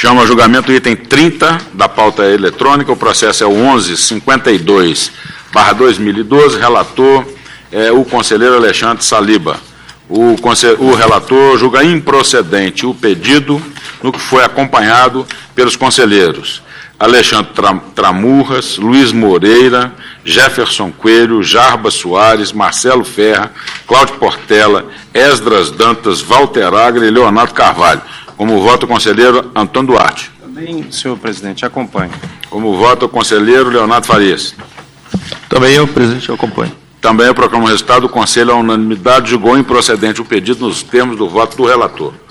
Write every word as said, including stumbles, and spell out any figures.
Chama a julgamento o item trinta da pauta eletrônica. O processo é o onze cinquenta e dois barra dois mil e doze. Relator é o conselheiro Alexandre Saliba. O, o relator julga improcedente o pedido, no que foi acompanhado pelos conselheiros Alexandre Tramurras, Luiz Moreira, Jefferson Coelho, Jarba Soares, Marcelo Ferra, Cláudio Portela, Esdras Dantas, Walter Agra e Leonardo Carvalho. Como voto o conselheiro Antônio Duarte. Também, senhor presidente, acompanho. Como voto o conselheiro Leonardo Farias. Também eu, presidente, eu acompanho. Também eu proclamo o resultado. O Conselho, à unanimidade, julgou improcedente o pedido nos termos do voto do relator.